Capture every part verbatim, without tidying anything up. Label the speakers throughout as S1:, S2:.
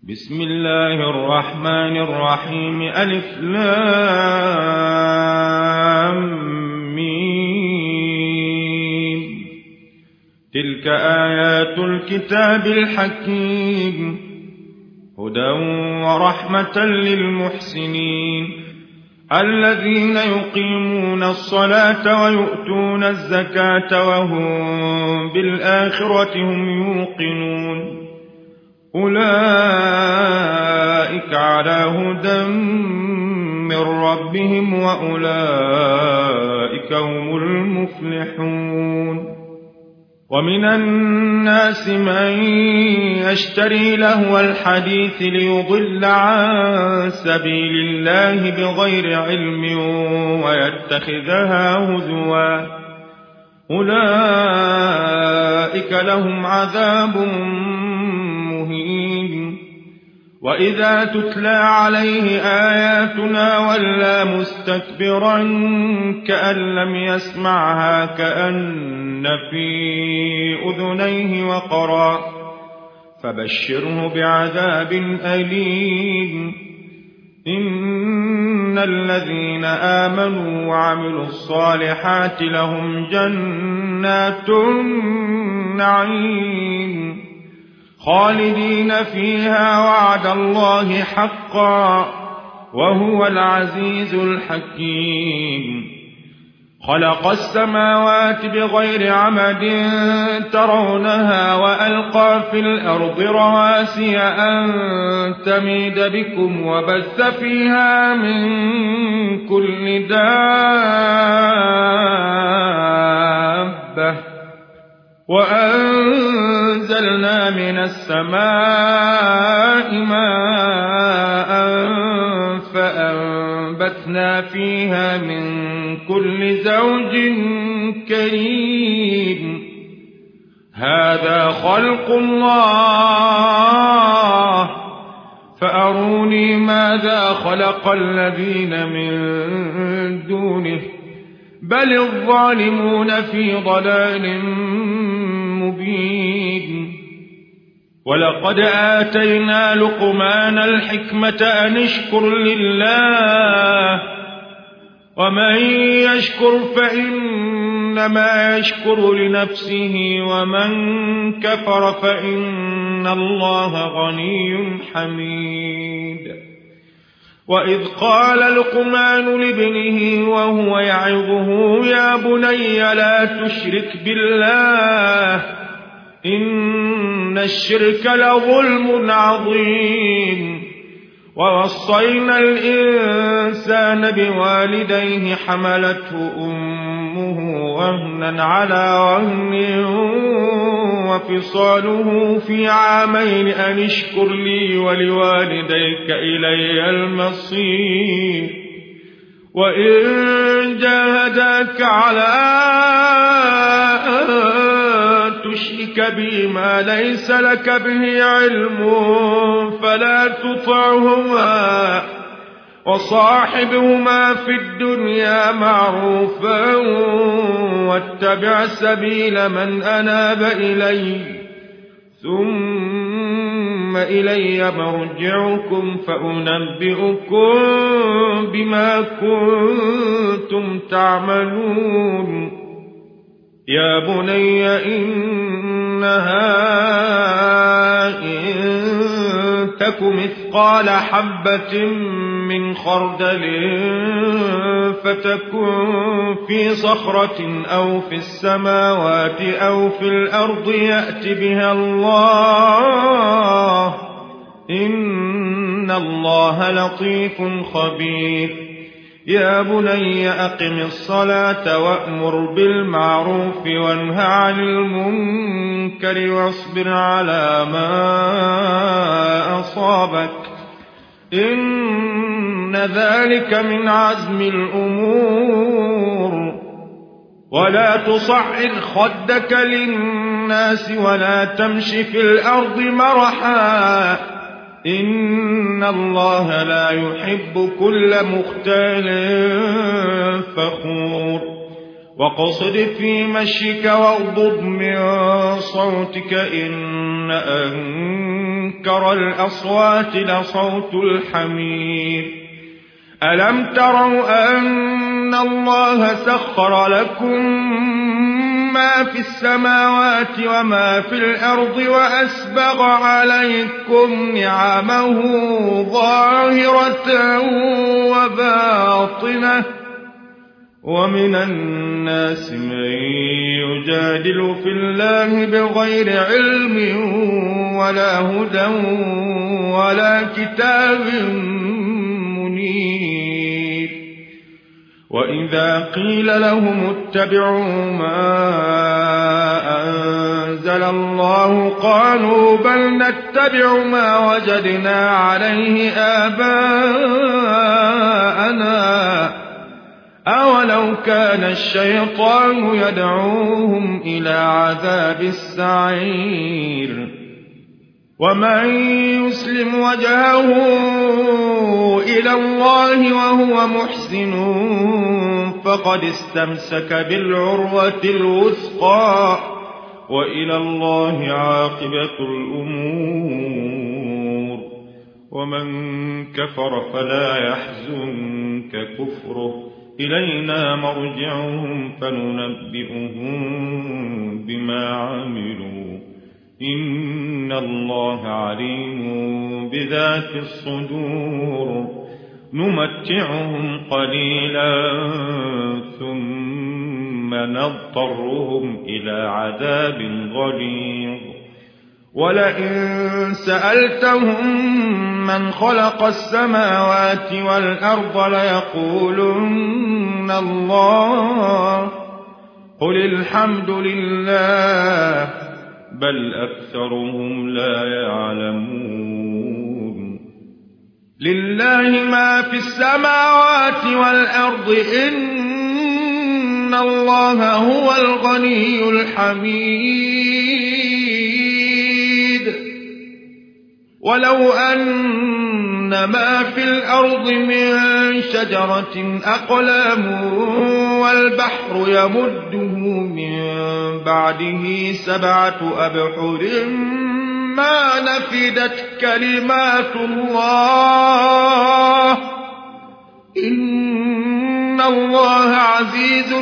S1: بسم الله الرحمن الرحيم. ألف لام ميم. تلك آيات الكتاب الحكيم هدى ورحمة للمحسنين الذين يقيمون الصلاة ويؤتون الزكاة وهم بالآخرة هم يوقنون أولئك على هدى من ربهم وأولئك هم المفلحون. ومن الناس من يشتري لهو الحديث ليضل عن سبيل الله بغير علم ويتخذها هزوا أولئك لهم عذاب مهين. وإذا تتلى عليه آياتنا ولى مستكبرا كأن لم يسمعها كأن في أذنيه وقرا فبشره بعذاب أليم. إن الذين آمنوا وعملوا الصالحات لهم جنات النعيم خالدين فيها وعد الله حقا وهو العزيز الحكيم. خلق السماوات بغير عمد ترونها وألقى في الأرض رواسي أن تميد بكم وبث فيها من كل دابة وأنزلنا من السماء ماء فأنبتنا فيها من كل زوج كريم. هذا خلق الله فأروني ماذا خلق الذين من دونه بل الظالمون في ضلال مبين. ولقد آتينا لقمان الحكمة أن اشكر لله ومن يشكر فإنما يشكر لنفسه ومن كفر فإن الله غني حميد. وإذ قال لقمان لابنه وهو يعظه يا بني لا تشرك بالله إن الشرك لظلم عظيم. ووصينا الإنسان بوالديه حملته أمه وهنا على وهن وفصاله في عامين أن اشكر لي ولوالديك إلي المصير. وإن جاهداك على أن تشرك بي ما ليس لك به علم فلا تطعهما وصاحبهما في الدنيا معروفا واتبع سبيل من أناب إلي ثم إلي مرجعكم فأنبئكم بما كنتم تعملون. يا بني إنها إن تك مثقال حبة من خردل فتكن في صخرة أو في السماوات أو في الأرض يأت بها الله إن الله لطيف خبير. يا بني أقم الصلاة وأمر بالمعروف وانه عن المنكر واصبر على ما أصابك إن ذلك من عزم الأمور. ولا تصعر خدك للناس ولا تمش في الأرض مرحا إن الله لا يحب كل مختال فخور. وقصد في مشيك واغضض من صوتك إن أنكر أنكر الأصوات لصوت الحمير. ألم تروا أن الله سخر لكم ما في السماوات وما في الأرض وأسبغ عليكم نعمه ظاهرة وباطنة ومن الناس من يجادل في الله بغير علم ولا هدى ولا كتاب منير. وإذا قيل لهم اتبعوا ما أنزل الله قالوا بل نتبع ما وجدنا عليه آباءنا أولو كان الشيطان يدعوهم إلى عذاب السعير. ومن يسلم وجهه إلى الله وهو محسن فقد استمسك بالعروة الوثقى وإلى الله عاقبة الأمور. ومن كفر فلا يحزنك كفره إلينا مرجعهم فننبئهم بما عملوا إن الله عليم بذات الصدور. نمتعهم قليلا ثم نضطرهم إلى عذاب غليظ. ولئن سألتهم من خلق السماوات والأرض ليقولن الله قل الحمد لله بل أكثرهم لا يعلمون. لله ما في السماوات والأرض إن الله هو الغني الحميد. ولو أن ما في الأرض من شجرة أقلام والبحر يمده من بعده سبعة أبحر ما نفدت كلمات الله إن الله عزيز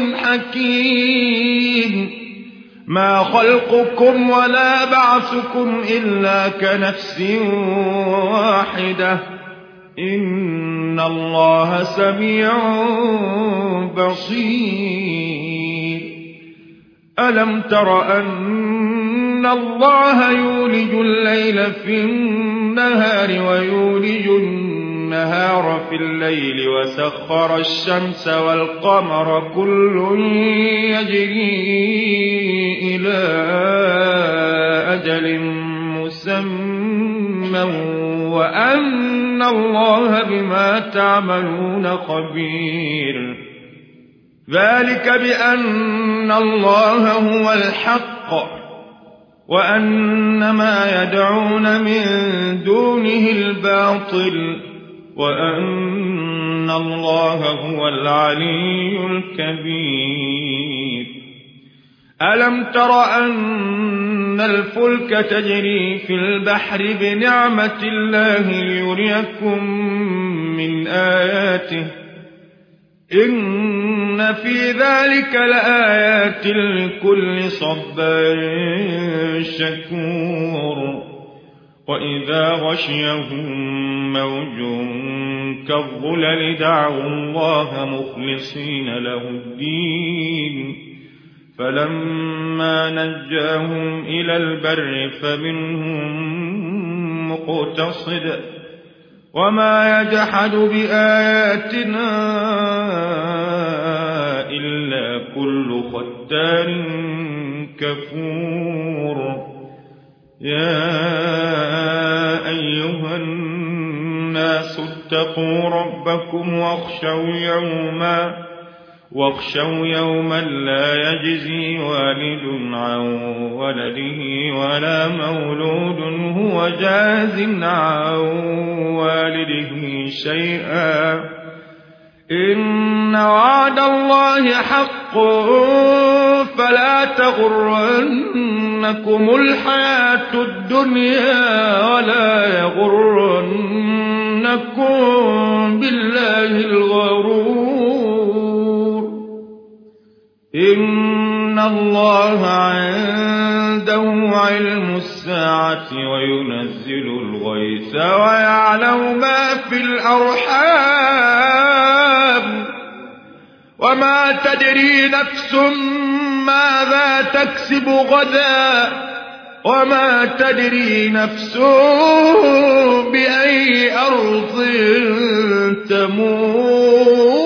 S1: حكيم. ما خلقكم ولا بعثكم إلا كنفس واحدة إن الله سميع بصير. ألم تر أن الله يولج الليل في النهار ويولج النهار في الليل وسخر الشمس والقمر كل يجري إلى أجل مسمى وأن الله بما تعملون خبير. ذلك بأن الله هو الحق وأن ما يدعون من دونه الباطل وأن الله هو العلي الكبير. ألم تر أن الفلك تجري في البحر بنعمة الله ليريكم من آياته إن في ذلك لآيات لكل صبار شكور. وإذا غشيهم موج كالظلل دعوا الله مخلصين له الدين فلما نجاهم إلى البر فمنهم مقتصد وما يجحد بآياتنا إلا كل ختار كفور. يا أيها الناس اتقوا ربكم واخشوا يوما واخشوا يوما لا يجزي والد عن ولده ولا مولود هو جاز عن والده شيئا إن وعد الله حق فلا تغرنكم الحياة الدنيا ولا يغرنكم بالله الغرور إن الله عنده علم الساعة وينزل الغيث ويعلم ما في الأرحام وما تدري نفس ماذا تكسب غدا وما تدري نفس بأي أرض تموت